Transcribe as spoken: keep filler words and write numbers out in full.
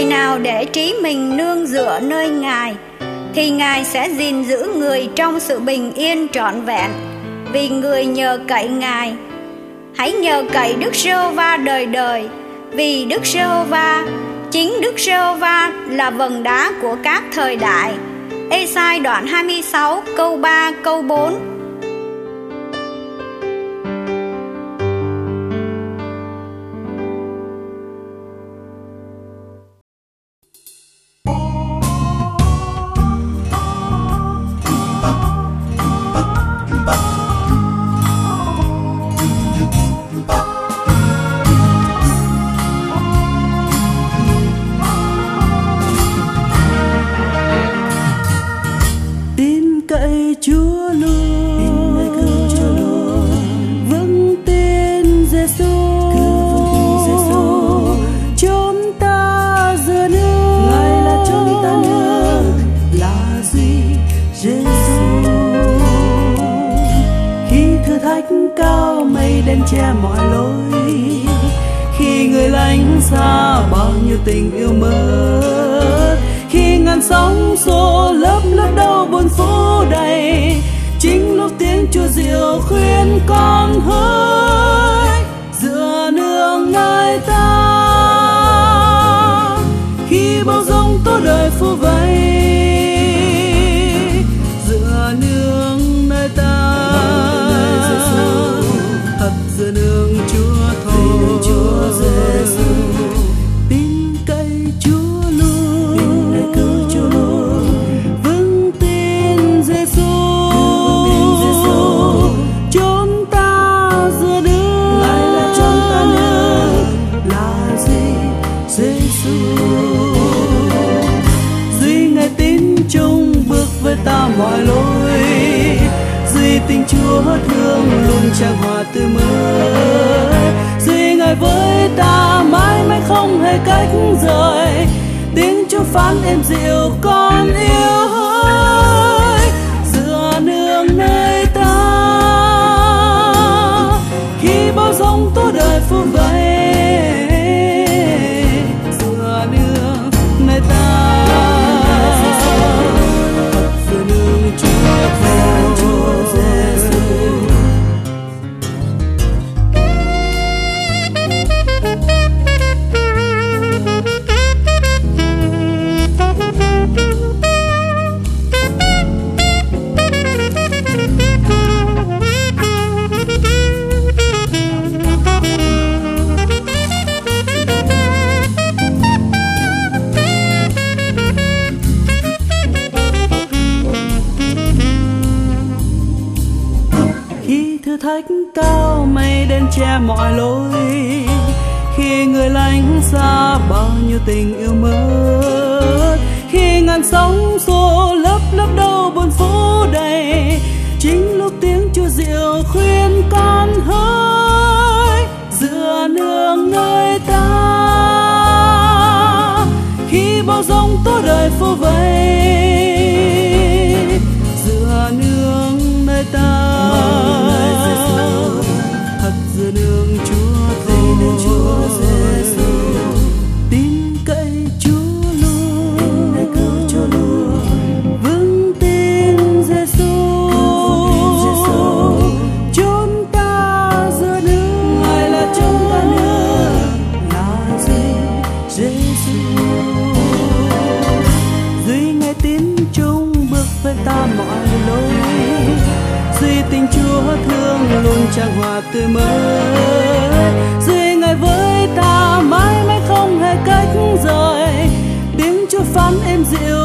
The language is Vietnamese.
Người nào để trí mình nương dựa nơi Ngài thì Ngài sẽ gìn giữ người trong sự bình yên trọn vẹn, vì người nhờ cậy Ngài. Hãy nhờ cậy Đức Giê-hô-va đời đời, vì Đức Giê-hô-va, chính Đức Giê-hô-va là vầng đá của các thời đại. Ê-sai đoạn hai mươi sáu câu ba câu bốn. Che mọi lối khi người lánh xa bao nhiêu tình yêu mất, khi ngàn sóng xô lấp lấp đau buồn phố đầy, chính lúc tiếng Chúa diệu khuyên con hỡi dựa nương nơi ta. Khi bao giông tố đời phù vây, dựa nương nơi ta. Dựa nương Chúa thôi, Chúa Giêsu, tin cậy Chúa luôn, tin nơi cứu Chúa luôn, vững tin Giêsu, chốn ta dựa nương, Ngài là chốn ta nương, là gì Giêsu, duy Ngài tín chung bước với ta mọi lối. Duy tình Chúa thương luôn tràn hòa tươi mới, duy Ngài với ta mãi mãi không hề cách rời. Tiếng Chúa phán êm dịu con yêu hỡi dựa nương nơi ta. Khi bao giông tố đời phủ vây, dựa nương nơi ta. Dựa nương Chúa thôi. Thách cao mây đen che mọi lối, khi người lánh xa bao nhiêu tình yêu mất, khi ngàn sóng xô lấp lấp đau buồn phố đầy, chính lúc tiếng Chúa diệu khuyên con hỡi dựa nương nơi ta. Khi bao giông tố đời phủ vây, dựa nương nơi ta. Thật dựa nương Chúa thôi, Chúa Giêsu, tin cậy Chúa luôn, tin nơi cứu Chúa luôn, vững tin Giêsu, chốn ta dựa nương, Ngài là chốn ta nương, là gì Giêsu, duy Ngài tín chung bước với ta mọi lối. Duy tình Chúa thương luôn tràn hòa tươi mới, duy Ngài với ta mãi mãi không hề cách rời. Tiếng Chúa phán êm dịu